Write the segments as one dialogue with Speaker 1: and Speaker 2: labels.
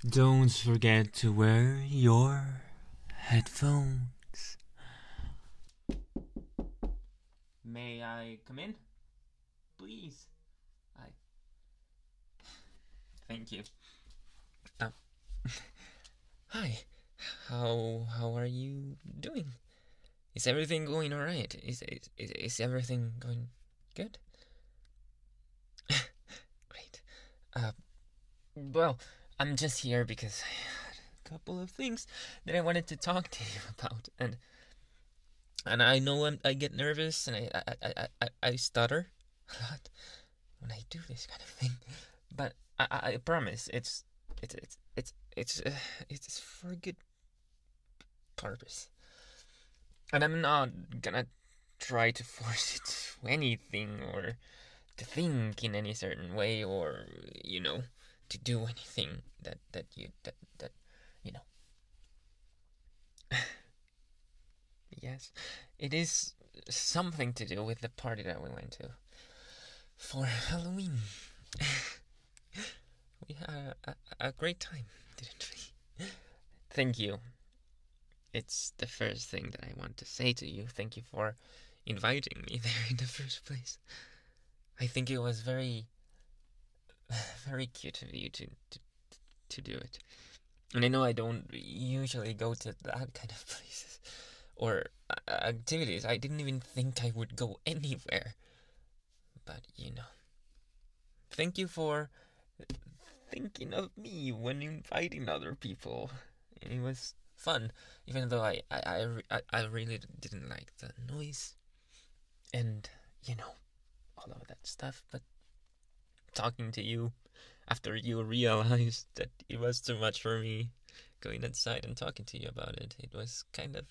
Speaker 1: Don't forget to wear your headphones. May I come in? Please. Thank you. Hi. How are you doing? Is everything going all right? Is everything going good? Great. Well, I'm just here because I had a couple of things that I wanted to talk to you about, and I know I get nervous and I stutter a lot when I do this kind of thing, but I promise it's for a good purpose, and I'm not gonna try to force you to anything or to think in any certain way or to do anything that you know. Yes, it is something to do with the party that we went to for Halloween. We had a great time, didn't we? Thank you. It's the first thing that I want to say to you. Thank you for inviting me there in the first place. I think it was very, very cute of you to do it. And I know I don't usually go to that kind of places or activities. I didn't even think I would go anywhere. But, thank you for thinking of me when inviting other people. It was fun, even though I really didn't like the noise and, all of that stuff. But talking to you after you realized that it was too much for me, going inside and talking to you about it, it was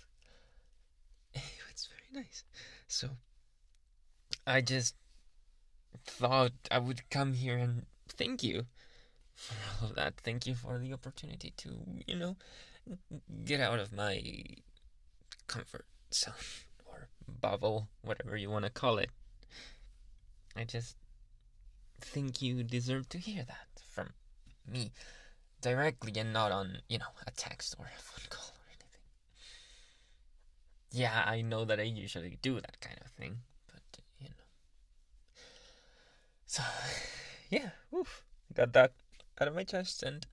Speaker 1: very nice. So I just thought I would come here and thank you for all of that. Thank you for the opportunity to, get out of my comfort zone or bubble, whatever you want to call it. I just think you deserve to hear that from me directly and not on, a text or a phone call or anything. Yeah, I know that I usually do that kind of thing, but, So, yeah, got that out of my chest, and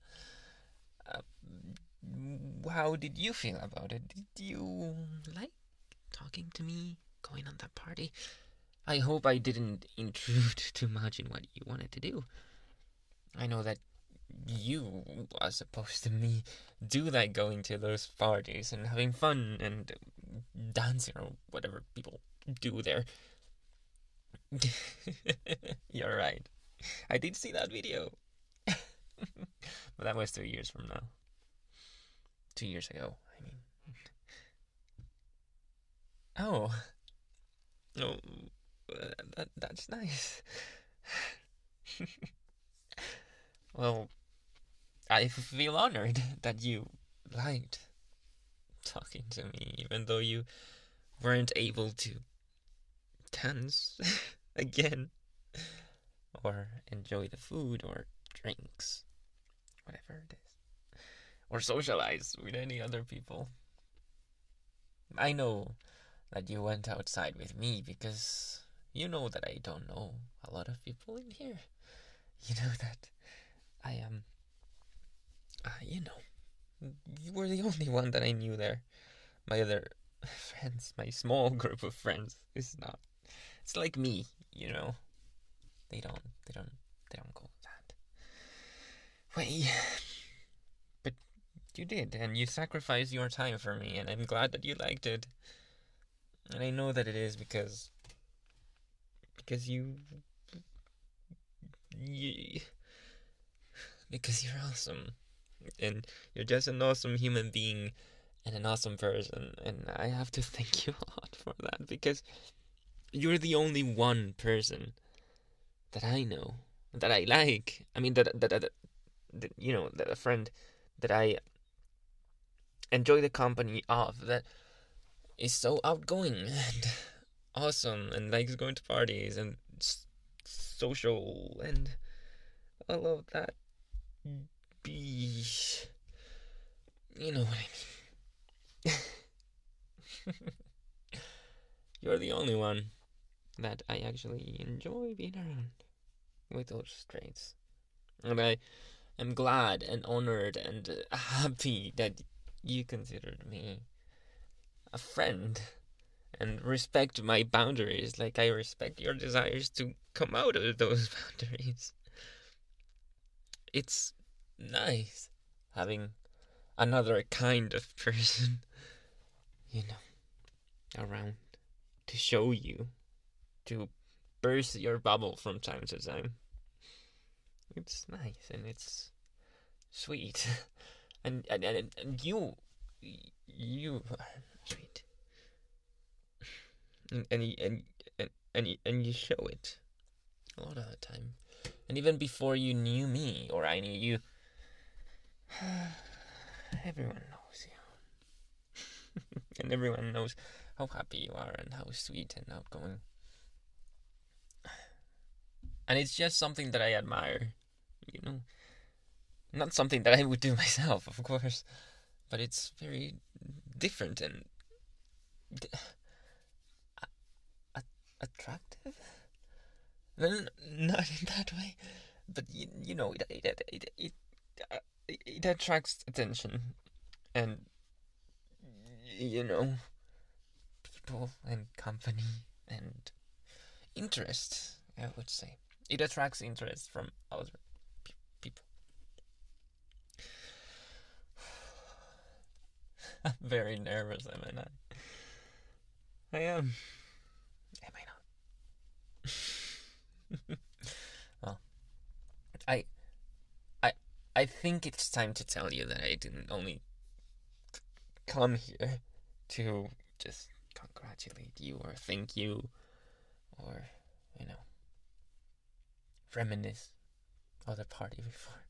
Speaker 1: how did you feel about it? Did you like talking to me, going on that party? I hope I didn't intrude too much in what you wanted to do. I know that you, as opposed to me, do like going to those parties and having fun and dancing or whatever people do there. You're right. I did see that video. But that was 2 years from now. 2 years ago, I mean. Oh. No, that's nice. Well, I feel honored that you liked talking to me, even though you weren't able to dance again, or enjoy the food, or drinks, whatever it is, or socialize with any other people. I know that you went outside with me because you know that I don't know a lot of people in here. You know that I am, you were the only one that I knew there. My other friends, my small group of friends, is not. It's like me, They don't go that way. But you did, and you sacrificed your time for me, and I'm glad that you liked it. And I know that it is because you because you're awesome, and you're just an awesome human being and an awesome person, and I have to thank you a lot for that, because you're the only one person that I know that I like. I mean, that a friend that I enjoy the company of, that is so outgoing and awesome and likes going to parties and social and all of that you know what I mean. You're the only one that I actually enjoy being around with those traits. And I am glad and honored and happy that you considered me a friend and respect my boundaries like I respect your desires to come out of those boundaries. It's nice having another kind of person, you know, around to show you, to burst your bubble from time to time. It's nice and it's sweet, and you are sweet, and you show it a lot of the time, and even before you knew me or I knew you, everyone knows you, and everyone knows how happy you are and how sweet and outgoing. And it's just something that I admire, you know. Not something that I would do myself, of course, but it's very different and attractive. Well, not in that way, but you know, it attracts attention, and you know, people and company and interest. I would say it attracts interest from other people. I'm very nervous, am I not? I am. Am I not? Well, I, I, I think it's time to tell you that I didn't only come here to just congratulate you or thank you or, you know, reminisce of the party before.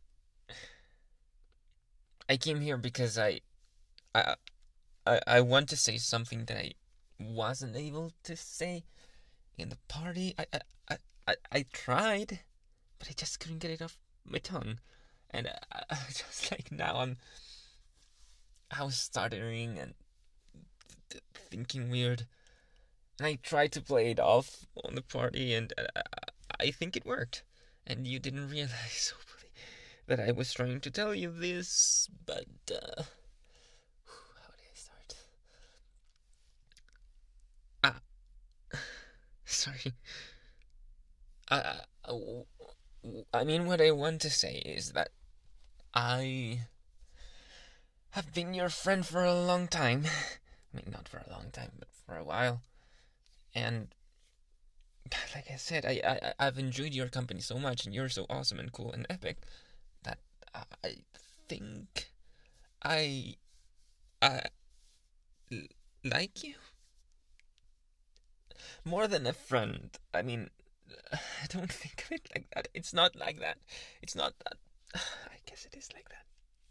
Speaker 1: I came here because I, I want to say something that I wasn't able to say in the party. I tried, but I just couldn't get it off my tongue, and just like now I was stuttering and thinking weird, and I tried to play it off on the party, and I think it worked, and you didn't realize hopefully that I was trying to tell you this, but how did I start? Sorry. I mean, what I want to say is that I have been your friend for a long time. I mean, not for a long time, but for a while. And like I said, I've enjoyed your company so much, and you're so awesome and cool and epic that I think I I like you more than a friend. I mean, I don't think of it like that. It's not like that. It's not that. I guess it is like that.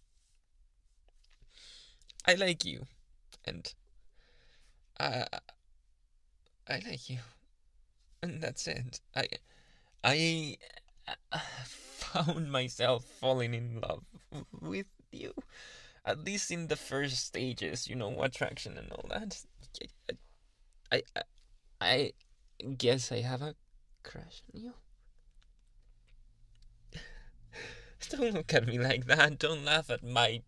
Speaker 1: I like you, and I I like you, and that's it. I found myself falling in love with you, at least in the first stages. You know, attraction and all that. I I, I guess I have a crush on you. Don't look at me like that. Don't laugh at my.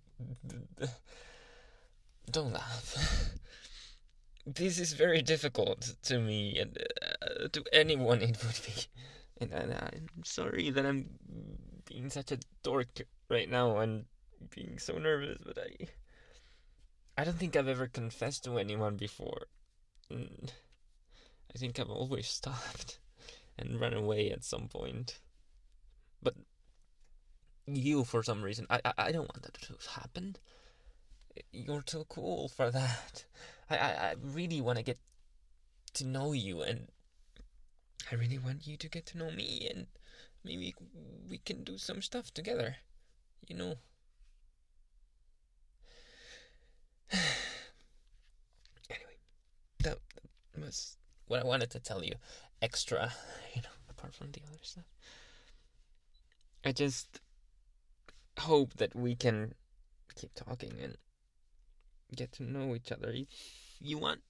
Speaker 1: Don't laugh. This is very difficult to me and to anyone it would be. And I'm sorry that I'm being such a dork right now and being so nervous, but I don't think I've ever confessed to anyone before. I think I've always stopped and run away at some point. But you, for some reason, I don't want that to happen. You're too cool for that. I really want to get to know you, and I really want you to get to know me, and maybe we can do some stuff together, you know. Anyway, that was what I wanted to tell you extra, apart from the other stuff. I just hope that we can keep talking and get to know each other if you want.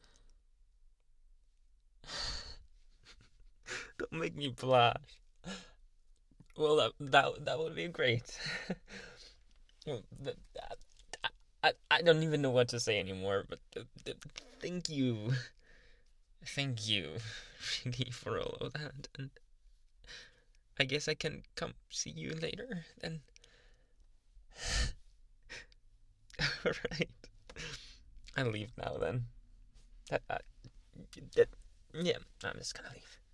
Speaker 1: Don't make me blush. Well, that would be great. Well, I don't even know what to say anymore, but thank you. Thank you, really, for all of that. And I guess I can come see you later, then. Alright. I'll leave now, then. Yeah, I'm just gonna leave.